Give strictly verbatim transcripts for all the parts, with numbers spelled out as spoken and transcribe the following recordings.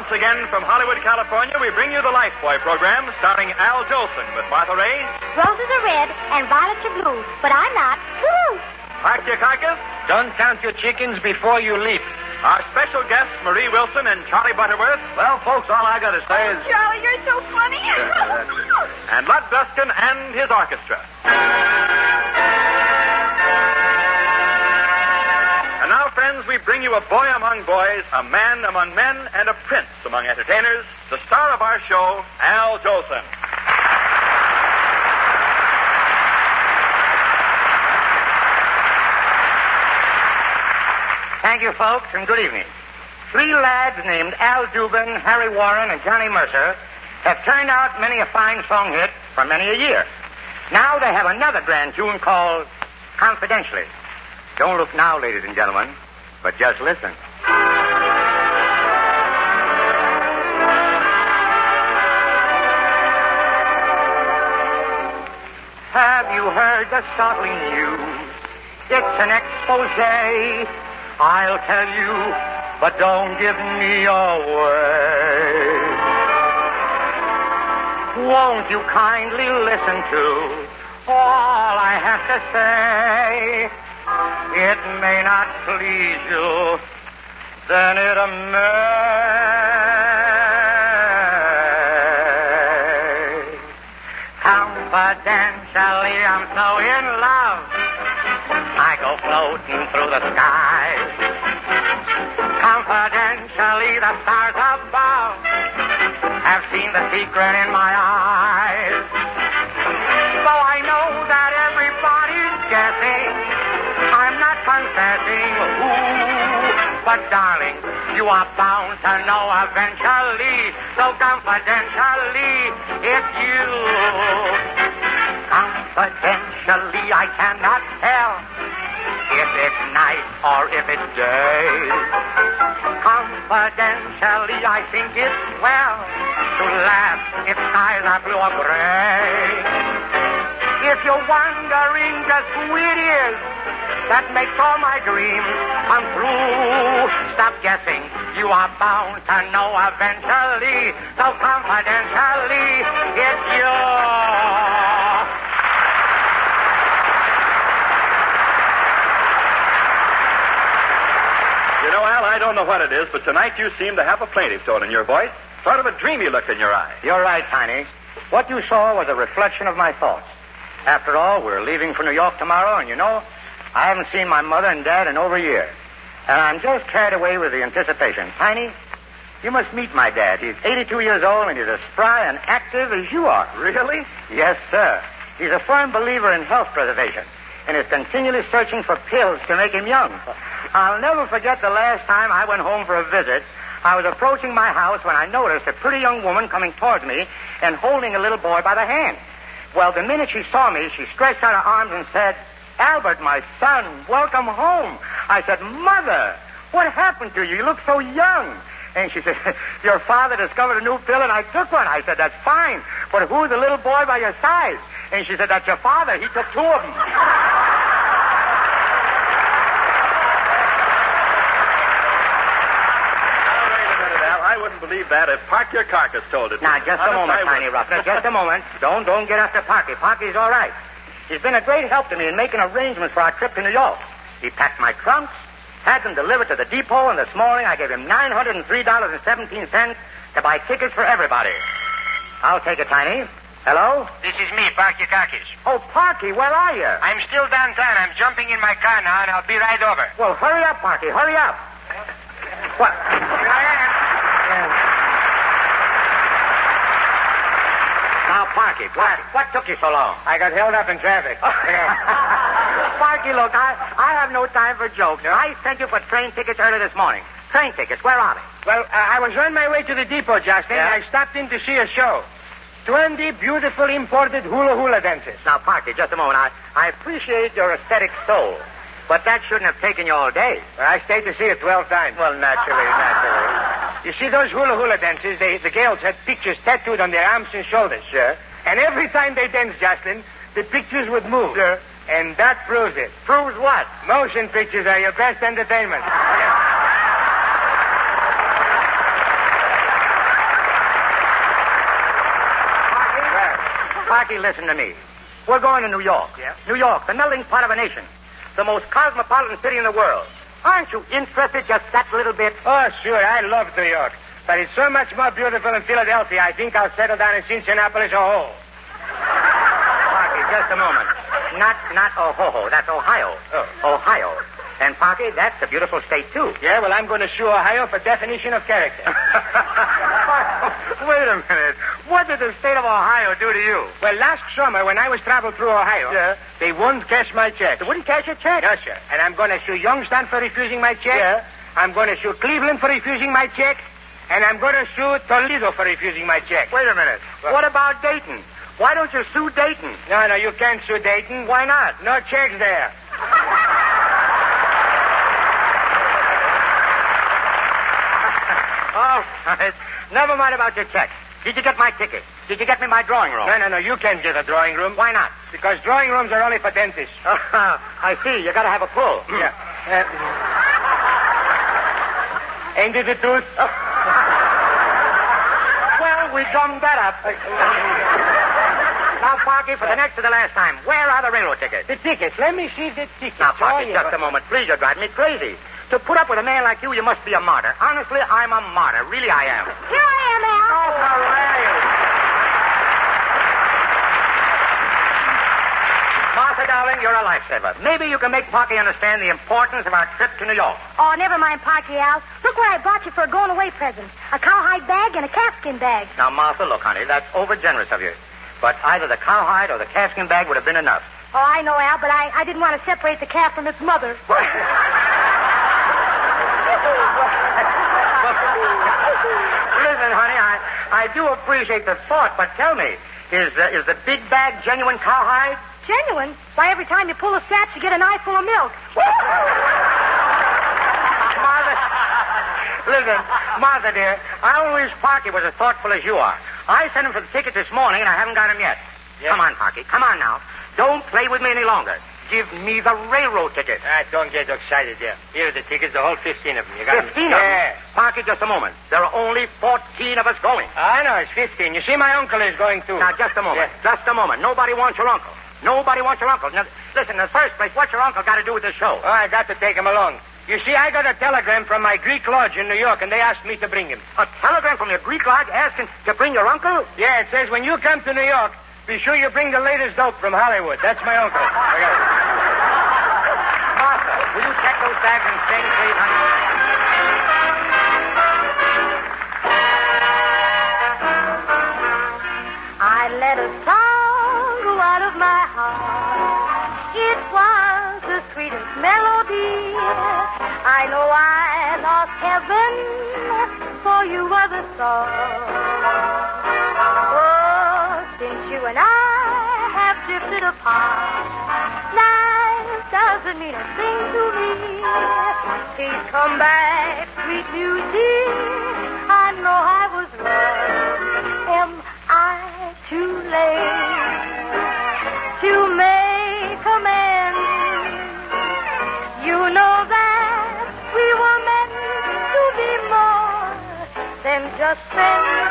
Once again, from Hollywood, California, we bring you the Lifebuoy program starring Al Jolson with Martha Ray. Roses are red and violets are blue, but I'm not. Woo! Park your carcass. Don't count your chickens before you leap. Our special guests, Marie Wilson and Charlie Butterworth. Well, folks, all I got to say is... Charlie, you're so funny. And Lud Gluskin and his orchestra. And now, friends, we bring you a boy among boys, a man among men, and a prince among entertainers, the star of our show, Al Jolson. Thank you, folks, and good evening. Three lads named Al Dubin, Harry Warren, and Johnny Mercer have turned out many a fine song hit for many a year. Now they have another grand tune called Confidentially. Don't look now, ladies and gentlemen, but just listen. Have you heard the startling news? It's an expose. I'll tell you, but don't give me away. Won't you kindly listen to all I have to say? It may not please you, then it may. Confidentially, I'm so in love, I go floating through the skies. Confidentially, the stars above have seen the secret in my eyes. Though I know that everybody's guessing, I'm not confessing who. But, darling, you are bound to know eventually. So confidentially, it's you. Confidentially, I cannot tell if it's night or if it's day. Confidentially, I think it's well to laugh if skies are blue or gray. If you're wondering just who it is that makes all my dreams come true, stop guessing. You are bound to know eventually. So confidentially, it's you. You know, Al, I don't know what it is, but tonight you seem to have a plaintive tone in your voice. Sort of a dreamy look in your eye. You're right, Tiny. What you saw was a reflection of my thoughts. After all, we're leaving for New York tomorrow, and you know, I haven't seen my mother and dad in over a year. And I'm just carried away with the anticipation. Tiny, you must meet my dad. He's eighty-two years old, and he's as spry and active as you are. Really? Yes, sir. He's a firm believer in health preservation, and is continually searching for pills to make him young. I'll never forget the last time I went home for a visit. I was approaching my house when I noticed a pretty young woman coming towards me and holding a little boy by the hand. Well, the minute she saw me, she stretched out her arms and said, "Albert, my son, welcome home." I said, "Mother, what happened to you? You look so young." And she said, "Your father discovered a new pill and I took one." I said, "That's fine, but who's the little boy by your side?" And she said, "That's your father. He took two of them." I wouldn't believe that if Park Your Carcass told it. Now, just a moment, Tiny Ruffner. Just a moment. Don't, don't get after Parky. Parky's all right. He's been a great help to me in making arrangements for our trip to New York. He packed my trunks, had them delivered to the depot, and this morning I gave him nine hundred three dollars and seventeen cents to buy tickets for everybody. I'll take it, Tiny. Hello? This is me, Parky Carcass. Oh, Parky, where are you? I'm still downtown. I'm jumping in my car now, and I'll be right over. Well, hurry up, Parky. Hurry up. What? Here I am. Now, Parky, what, what took you so long? I got held up in traffic. Parky, look, I, I have no time for jokes. I sent you for train tickets early this morning. Train tickets, where are they? Well, uh, I was on my way to the depot, Justin. Yeah? I stopped in to see a show. Twenty beautiful imported hula hula dancers. Now, Parky, just a moment. I, I appreciate your aesthetic soul, but that shouldn't have taken you all day. Well, I stayed to see it twelve times. Well, naturally, naturally. You see, those hula hula dancers, they, the girls had pictures tattooed on their arms and shoulders. Sure. And every time they danced, Jocelyn, the pictures would move. Sure. And that proves it. Proves what? Motion pictures are your best entertainment. Parky, listen to me. We're going to New York. Yeah? New York, the melting pot of a nation. The most cosmopolitan city in the world. Aren't you interested just that little bit? Oh, sure. I love New York. But it's so much more beautiful than Philadelphia. I think I'll settle down in Cincinnati or Parky, just a moment. Not not Ohoho. That's Ohio. Oh. Ohio. And, Parky, that's a beautiful state, too. Yeah, well, I'm going to sue Ohio for definition of character. Wait a minute. What did the state of Ohio do to you? Well, last summer, when I was traveling through Ohio, Yeah. they wouldn't cash my check. They wouldn't cash your check? No, sir. And I'm going to sue Youngstown for refusing my check. Yeah. I'm going to sue Cleveland for refusing my check. And I'm going to sue Toledo for refusing my check. Wait a minute. What? What about Dayton? Why don't you sue Dayton? No, no, you can't sue Dayton. Why not? No checks there. All right. Never mind about your check. Did you get my ticket? Did you get me my drawing room? No, no, no, you can't get a drawing room. Why not? Because drawing rooms are only for dentists. Uh, I see. You got to have a pull. Yeah. Uh, ain't it a tooth? Well, we drummed that up. Now, Parky, for the next to the last time, where are the railroad tickets? The tickets. Let me see the tickets. Now, Parky, Oh, yeah, just but- a moment. Please, you're driving me crazy. To put up with a man like you, you must be a martyr. Honestly, I'm a martyr. Really, I am. Here I am, Al. Oh, hooray! Martha, darling, you're a lifesaver. Maybe you can make Parky understand the importance of our trip to New York. Oh, never mind, Parky, Al. Look what I brought you for a going-away present. A cowhide bag and a calfskin bag. Now, Martha, look, honey, that's over-generous of you. But either the cowhide or the calfskin bag would have been enough. Oh, I know, Al, but I, I didn't want to separate the calf from its mother. Listen, honey, I, I do appreciate the thought, but tell me, is, uh, is the big bag genuine cowhide? Genuine? Why, every time you pull the straps, you get an eye full of milk. Martha, listen, Martha, dear, I only wish Parky was as thoughtful as you are. I sent him for the ticket this morning, and I haven't got him yet. Yeah? Come on, Parky, come on now. Don't play with me any longer. Give me the railroad ticket. Ah, don't get excited there. Here are the tickets, the whole fifteen of them. You got 'em? Fifteen of Yeah. them? Parky, just a moment. There are only fourteen of us going. I know, it's fifteen. You see, my uncle is going too. Now, just a moment. Just a moment. Nobody wants your uncle. Nobody wants your uncle. Now, listen, in the first place, what's your uncle got to do with this show? Oh, I got to take him along. You see, I got a telegram from my Greek lodge in New York, and they asked me to bring him. A telegram from your Greek lodge asking to bring your uncle? Yeah, it says, when you come to New York, be sure you bring the latest dope from Hollywood. That's my uncle. I got it. Martha, will you check those bags and sing, please, honey? I let a song go out of my heart. It was the sweetest melody. I know I lost heaven, for you were the song. Oh, since you and I have drifted apart, life doesn't mean a thing to me. Please come back, sweet music. I know I was wrong. Am I too late to make amends? You know that we were meant to be more than just friends,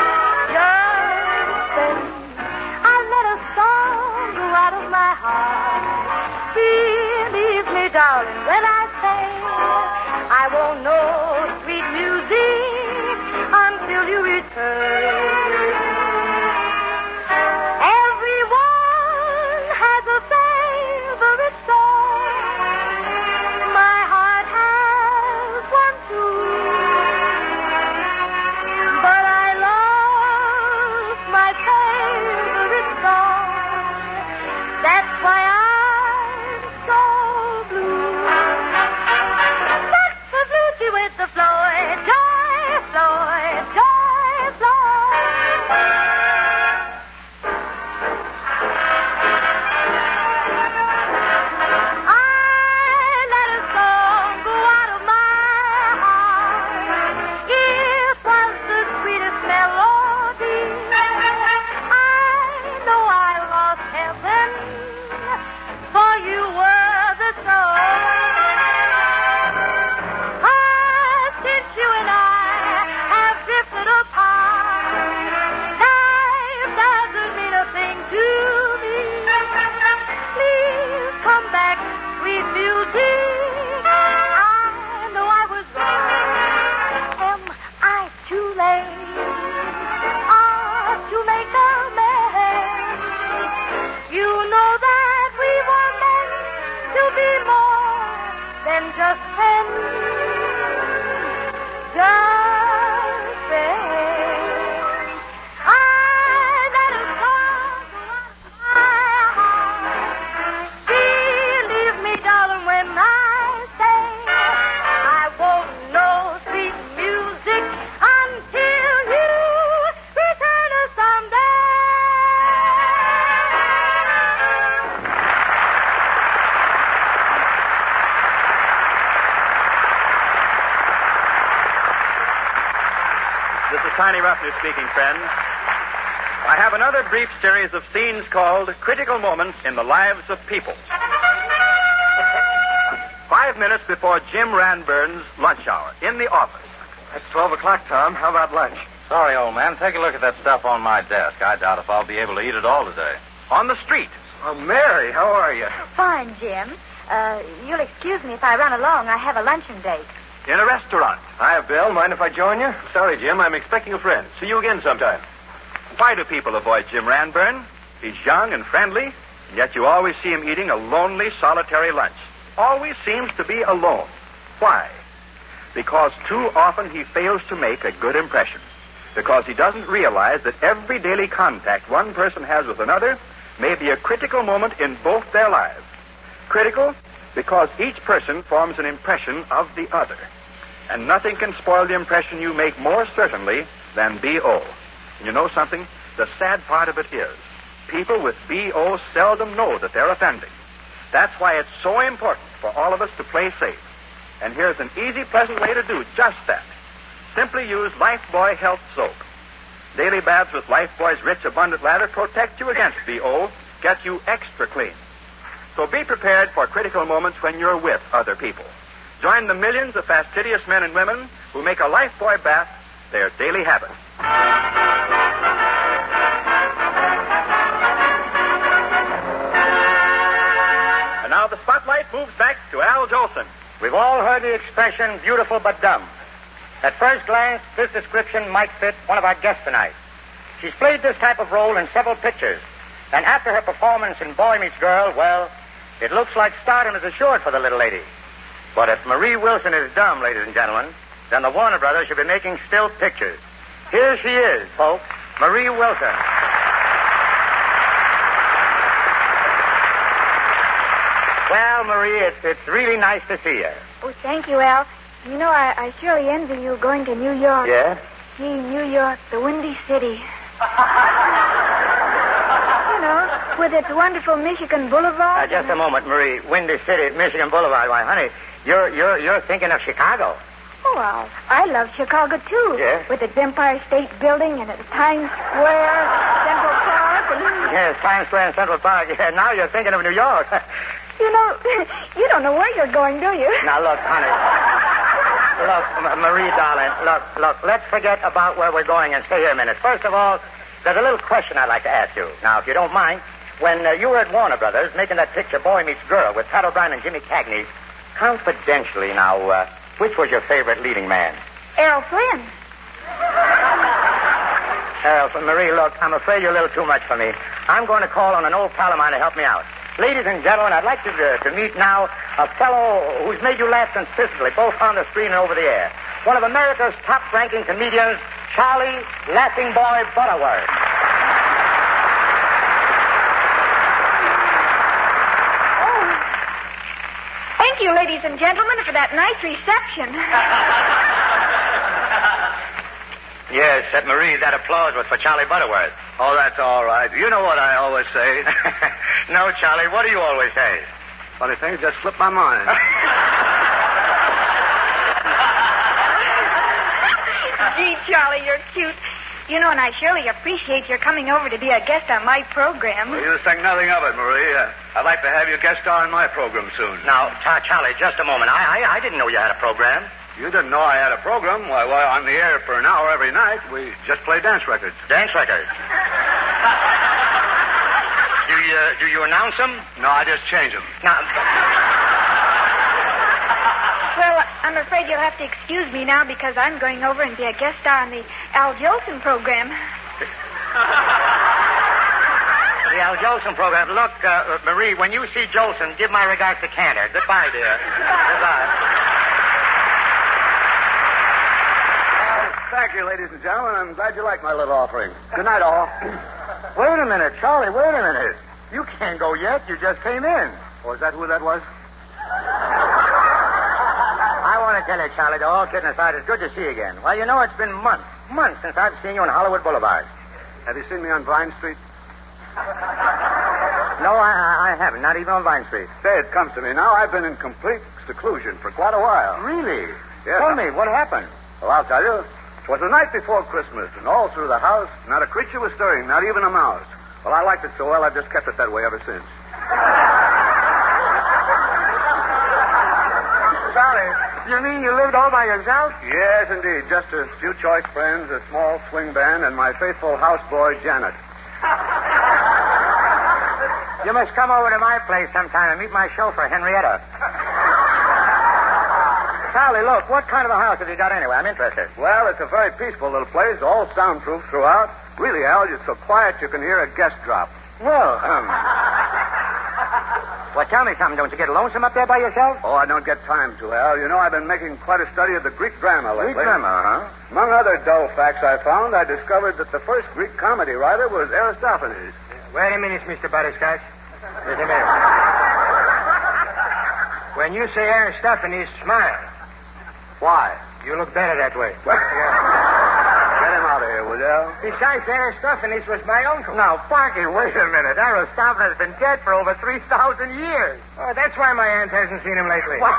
just friends. I let a song go out of my heart. Believe me, darling, when I say I won't know sweet music until you return. Everyone has a favorite song. My heart has one too. But I lost my favorite song. That's why I'm so blue. That's the bluesy with the Floyd, joy, Floyd, joy, Floyd. This is Tiny Ruffner speaking, friends. I have another brief series of scenes called Critical Moments in the Lives of People. Five minutes before Jim Ranburn's lunch hour, in the office. It's twelve o'clock, Tom. How about lunch? Sorry, old man. Take a look at that stuff on my desk. I doubt if I'll be able to eat it all today. On the street. Oh, Mary, how are you? Fine, Jim. Uh, you'll excuse me if I run along. I have a luncheon date. In a restaurant. Hiya, Bill. Mind if I join you? Sorry, Jim. I'm expecting a friend. See you again sometime. Why do people avoid Jim Ranburn? He's young and friendly, and yet you always see him eating a lonely, solitary lunch. Always seems to be alone. Why? Because too often he fails to make a good impression. Because he doesn't realize that every daily contact one person has with another may be a critical moment in both their lives. Critical because each person forms an impression of the other. And nothing can spoil the impression you make more certainly than B O. And you know something? The sad part of it is, people with B O seldom know that they're offending. That's why it's so important for all of us to play safe. And here's an easy, pleasant way to do just that. Simply use Lifebuoy Health Soap. Daily baths with Lifebuoy's rich, abundant lather protect you against B O, get you extra clean. So be prepared for critical moments when you're with other people. Join the millions of fastidious men and women who make a Lifebuoy bath their daily habit. And now the spotlight moves back to Al Jolson. We've all heard the expression, beautiful but dumb. At first glance, this description might fit one of our guests tonight. She's played this type of role in several pictures. And after her performance in Boy Meets Girl, well, it looks like stardom is assured for the little lady. But if Marie Wilson is dumb, ladies and gentlemen, then the Warner Brothers should be making still pictures. Here she is, folks, Marie Wilson. Well, Marie, it's, it's really nice to see you. Oh, thank you, Al. You know, I, I surely envy you going to New York. Yeah? Gee, New York, the Windy City. You know, with its wonderful Michigan Boulevard. Uh, just a moment, Marie. Windy City, Michigan Boulevard. Why, honey, you're you're you're thinking of Chicago. Oh, Al, I love Chicago, too. Yes? With its Empire State Building and its Times Square, Central Park, and... Yes, Times Square and Central Park. Yeah, now you're thinking of New York. You know, you don't know where you're going, do you? Now, look, honey. Look, M- Marie, darling, look, look, let's forget about where we're going and stay here a minute. First of all, there's a little question I'd like to ask you. Now, if you don't mind, when uh, you were at Warner Brothers making that picture Boy Meets Girl with Pat O'Brien and Jimmy Cagney, confidentially now, uh, which was your favorite leading man? Errol Flynn. Errol Flynn. Marie, look, I'm afraid you're a little too much for me. I'm going to call on an old pal of mine to help me out. Ladies and gentlemen, I'd like you to, to meet now a fellow who's made you laugh consistently, both on the screen and over the air. One of America's top-ranking comedians, Charlie Laughing Boy Butterworth. Oh. Thank you, ladies and gentlemen, for that nice reception. Yes, said Marie, that applause was for Charlie Butterworth. Oh, that's all right. You know what I always say. No, Charlie, what do you always say? Funny thing, just slipped my mind. Gee, Charlie, you're cute. You know, and I surely appreciate your coming over to be a guest on my program. Well, you think nothing of it, Marie. Uh, I'd like to have you guest star on my program soon. Now, Ta- Charlie, just a moment. I, I I didn't know you had a program. You didn't know I had a program? Why, why, on the air for an hour every night, we just play dance records. Dance records. do you uh, do you announce them? No, I just change them. Now. Well, I'm afraid you'll have to excuse me now because I'm going over and be a guest star on the Al Jolson program. The Al Jolson program. Look, uh, Marie, when you see Jolson, give my regards to Cantor. Goodbye, dear. Goodbye. Thank you, ladies and gentlemen. I'm glad you like my little offering. Good night, all. Wait a minute, Charlie, wait a minute. You can't go yet. You just came in. Oh, is that who that was? I want to tell you, Charlie, though, all kidding aside, it's good to see you again. Well, you know, it's been months, months since I've seen you on Hollywood Boulevard. Have you seen me on Vine Street? No, I, I haven't, not even on Vine Street. Say, it comes to me now. I've been in complete seclusion for quite a while. Really? Yes. Tell me, what happened? Well, I'll tell you. It was the night before Christmas, and all through the house, not a creature was stirring, not even a mouse. Well, I liked it so well, I've just kept it that way ever since. Charlie, you mean you lived all by yourself? Yes, indeed. Just a few choice friends, a small swing band, and my faithful houseboy, Janet. You must come over to my place sometime and meet my chauffeur, Henrietta. Charlie, look, what kind of a house have you got anyway? I'm interested. Well, it's a very peaceful little place, all soundproof throughout. Really, Al, it's so quiet you can hear a guest drop. Well, Um, well, tell me something. Don't you get lonesome up there by yourself? oh, I don't get time to, Al. You know, I've been making quite a study of the Greek drama lately. Greek drama, huh? Among other dull facts I found, I discovered that the first Greek comedy writer was Aristophanes. Wait a minute, Mister Butterscotch. Wait a minute. When you say Aristophanes, smile. Why? You look better that way. Get him out of here, will you? Besides, Aristophanes was my uncle. Now, Parky, wait a minute. Aristophanes has been dead for over three thousand years. Oh, that's why my aunt hasn't seen him lately. What?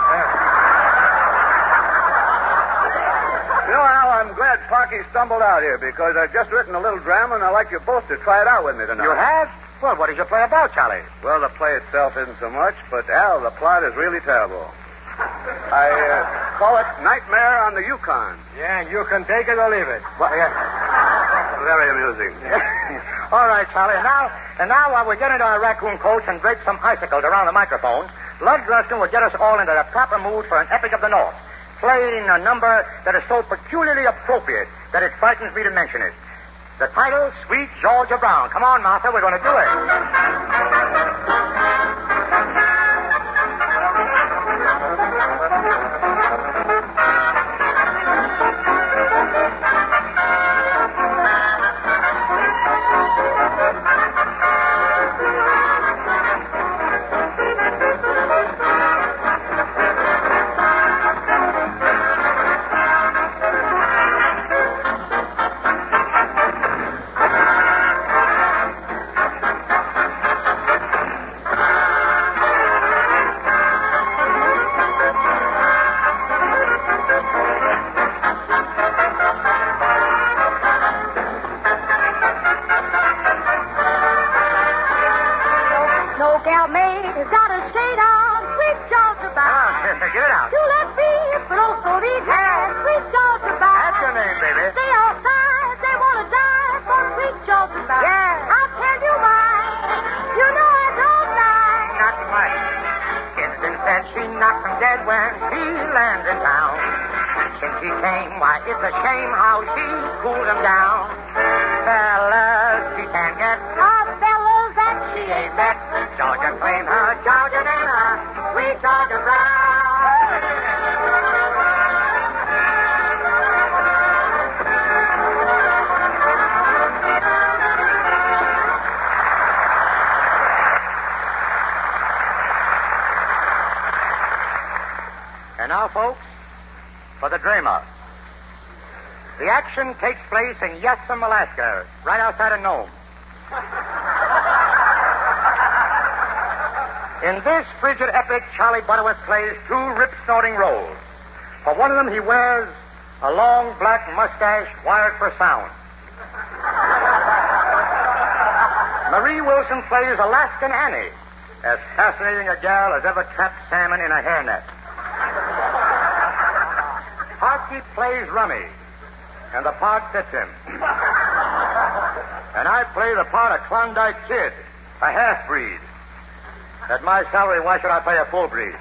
You know, Al, I'm glad Parky stumbled out here because I've just written a little drama and I'd like you both to try it out with me tonight. You have? Well, what is your play about, Charlie? Well, the play itself isn't so much, but, Al, the plot is really terrible. I uh, call it Nightmare on the Yukon. Yeah, you can take it or leave it. Well, yeah. Very amusing. All right, Charlie. And now, and now while we get into our raccoon coats and drape some icicles around the microphone, Lud Gluskin will get us all into the proper mood for an epic of the North, playing a number that is so peculiarly appropriate that it frightens me to mention it. The title, Sweet Georgia Brown. Come on, Martha, we're going to do it. It's a shame how she cooled him down. Fellas, she can't get our fellas that she ain't met. Georgia claimed her Georgia and her sweet Georgia Brown. And now, folks, for the drama. The action takes place in Yessam, Alaska, right outside of Nome. In this frigid epic, Charlie Butterworth plays two rip-snorting roles. For one of them, he wears a long black mustache wired for sound. Marie Wilson plays Alaskan Annie, as fascinating a gal as ever trapped salmon in a hairnet. Parky plays Rummy, and the part fits him. And I play the part of Klondike Kid, a half-breed. At my salary, why should I play a full breed?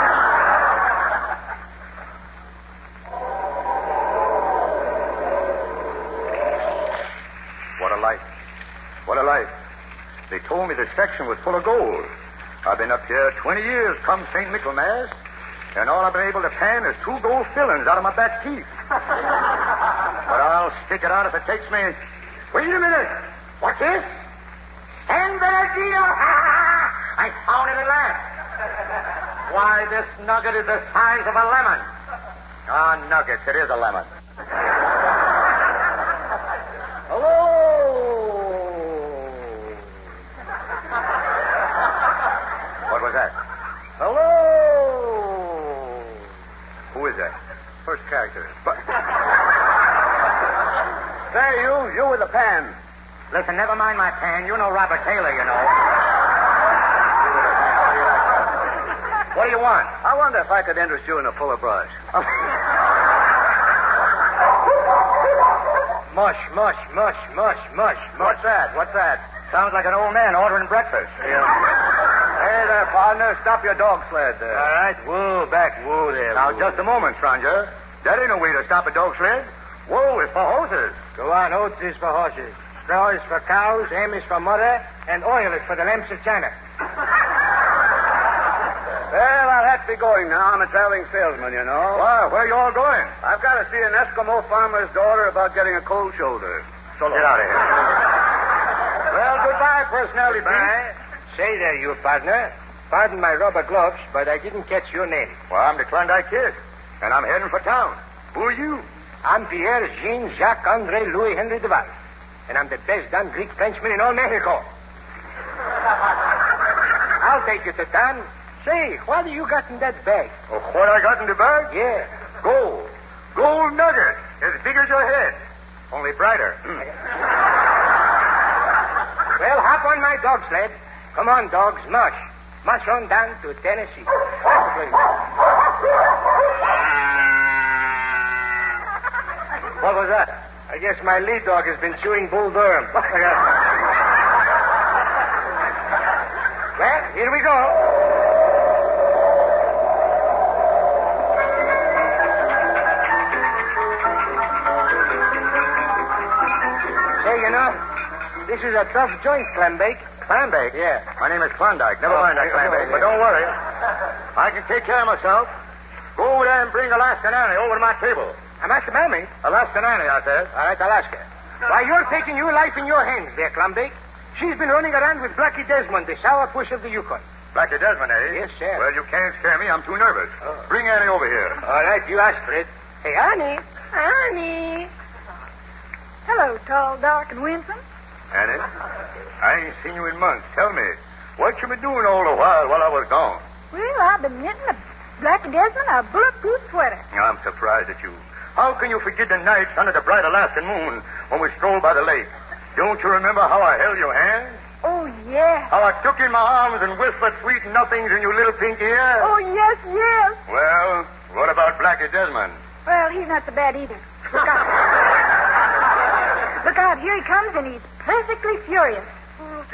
What a life. What a life. They told me this section was full of gold. I've been up here twenty years come Saint Michaelmas, and all I've been able to pan is two gold fillings out of my back teeth. But I'll stick it out if it takes me... Wait a minute. What's this? San Bernardino. I found it at last. Why, this nugget is the size of a lemon. Ah, nuggets, it is a lemon. Hello. What was that? Hello. Who is that? First character. But... with the pan? Listen, never mind my pan. You know Robert Taylor, you know. What do you want? I wonder if I could interest you in a fuller brush. Mush, mush, mush, mush, mush, mush. What's that? What's that? Sounds like an old man ordering breakfast. Yeah. Hey there, partner. Stop your dog sled there. All right, whoa, back, whoa there. Now, whoa. just a moment, stranger. That ain't no way to stop a dog sled. Whoa, it's for horses. Go on, oats is for horses. Straw is for cows, ham is for mother, and oil is for the lamps of China. Well, I'll have to be going now. I'm a traveling salesman, you know. Why, where you all going? I've got to see an Eskimo farmer's daughter about getting a cold shoulder. So long. Get out of here. Well, goodbye, personality. Bye. Say there, you partner. Pardon my rubber gloves, but I didn't catch your name. Well, I'm the Klondike Kid, and I'm heading for town. Who are you? I'm Pierre Jean Jacques Andre Louis Henry Duval, and I'm the best done Greek Frenchman in all Mexico. I'll take you to town. Say, what do you got in that bag? Oh, what I got in the bag? Yeah. Gold. Gold nugget. As big as your head. Only brighter. Well, hop on my dog sled. Come on, dogs, mush. Mush on down to Tennessee. What was that? I guess my lead dog has been chewing Bull Durham. Well, here we go. Say, you know, this is a tough joint, Clambake. Clambake? Yeah. My name is Klondike. Never Oh, mind that yeah, Clambake. yeah. But don't worry. I can take care of myself. Go over there and bring Alaskan Annie over to my table. Alaska Mammy? Alaskan Annie, I said. All right, Alaska. Why, you're taking your life in your hands there, Clambake. She's been running around with Blackie Desmond, the sourpuss of the Yukon. Blackie Desmond, eh? Yes, sir. Well, you can't scare me. I'm too nervous. Oh. Bring Annie over here. All right, you asked for it. Hey, Annie. Annie. Hello, tall, dark, and winsome. Annie, I ain't seen you in months. Tell me, what you been doing all the while while I was gone? Well, I've been knitting a Blackie Desmond a bulletproof sweater. I'm surprised at you. How can you forget the nights under the bright Alaskan moon when we strolled by the lake? Don't you remember how I held your hand? Oh, yes. How I took you in my arms and whispered sweet nothings in your little pink ear? Oh, yes, yes. Well, what about Blackie Desmond? Well, he's not so bad either. Look out. Look out, here he comes, and he's perfectly furious. Oh,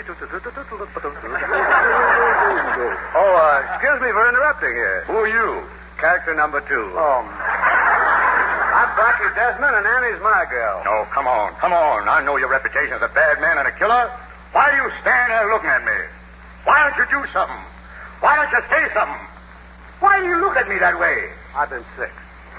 uh, excuse me for interrupting here. Who are you? Character number two. Oh, I'm Blackie Desmond, and Annie's my girl. no, come on, come on. I know your reputation as a bad man and a killer. Why do you stand there looking at me? Why don't you do something? Why don't you say something? Why do you look at me that way? I've been sick.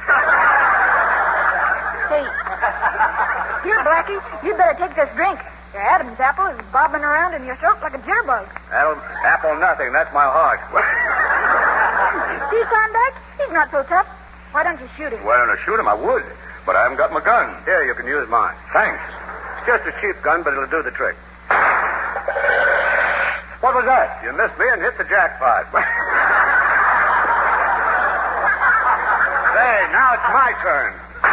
Hey, here, Blackie, you'd better take this drink. Your Adam's apple is bobbing around in your throat like a jitterbug. Apple, apple nothing. That's my heart. See, Klondike? He's not so tough. Why don't you shoot him? Well, to shoot him, I would. But I haven't got my gun. Here, you can use mine. Thanks. It's just a cheap gun, but it'll do the trick. What was that? You missed me and hit the jackpot. Say, now it's my turn.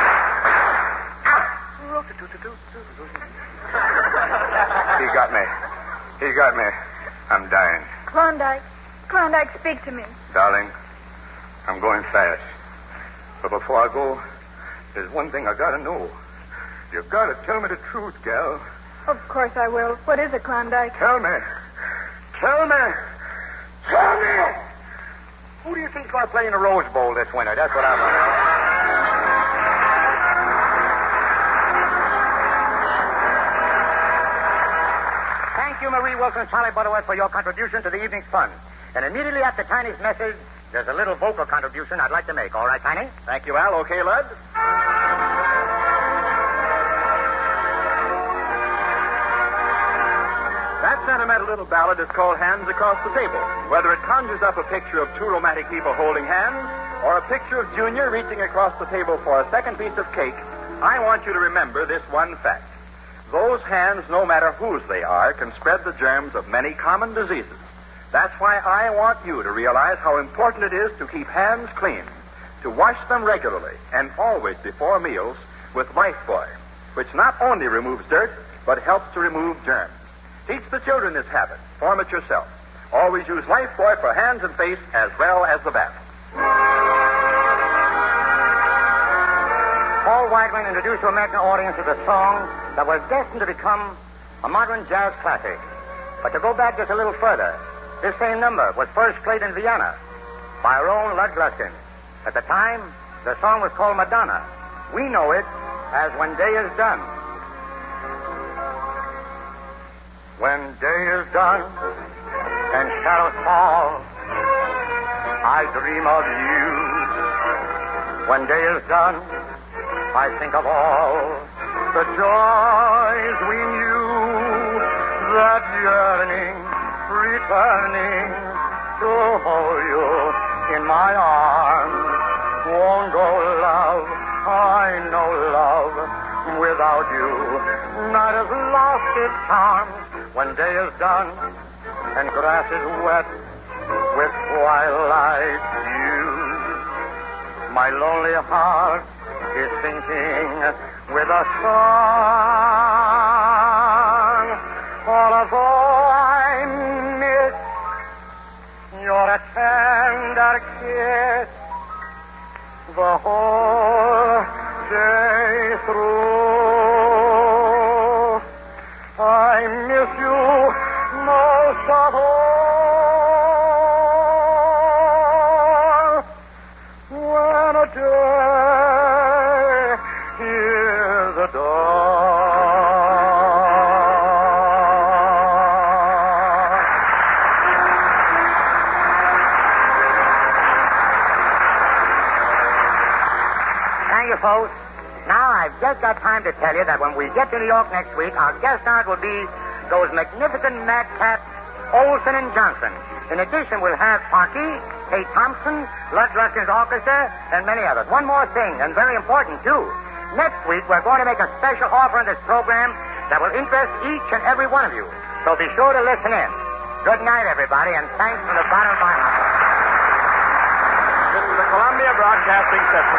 He got me. He got me. I'm dying. Klondike. Klondike, speak to me. Darling, I'm going fast. But before I go, there's one thing I gotta know. You've got to tell me the truth, gal. Of course I will. What is it, Klondike? Tell me. Tell me. Tell me. Who do you think's going to play in the Rose Bowl this winter? That's what I want to know. Thank you, Marie Wilson and Charlie Butterworth, for your contribution to the evening's fun. And immediately after Tiny's message, there's a little vocal contribution I'd like to make. All right, Tiny? Thank you, Al. Okay, Lud? That sentimental little ballad is called Hands Across the Table. Whether it conjures up a picture of two romantic people holding hands or a picture of Junior reaching across the table for a second piece of cake, I want you to remember this one fact. Those hands, no matter whose they are, can spread the germs of many common diseases. That's why I want you to realize how important it is to keep hands clean, to wash them regularly and always before meals with Lifebuoy. which not only removes dirt, but helps to remove germs. Teach the children this habit. Form it yourself. Always use Lifebuoy for hands and face as well as the bath. Paul Weigman introduced to American audiences a song that was destined to become a modern jazz classic. But to go back just a little further, this same number was first played in Vienna by our own Lud Gluskin. At the time, the song was called Madonna. We know it as When Day Is Done. When day is done and shadows fall, I dream of you. When day is done, I think of all the joys we knew, that yearning, returning to hold you in my arms. Won't go, love, I know love without you. Night has lost its charms when day is done and grass is wet with twilight dew. My lonely heart is sinking with a song. All of all I miss, your tender kiss, the whole day through. I miss you most of all. When a day is a dawn. Thank you, folks. Now, I've just got time to tell you that when we get to New York next week, our guest stars will be those magnificent madcaps, Olson and Johnson. In addition, we'll have Sparky, Kate Thompson, Lud Gluskin's orchestra, and many others. One more thing, and very important, too. Next week, we're going to make a special offer on this program that will interest each and every one of you. So be sure to listen in. Good night, everybody, and thanks from the bottom of my heart. This is the Columbia Broadcasting System.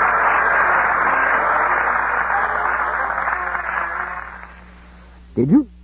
Did you?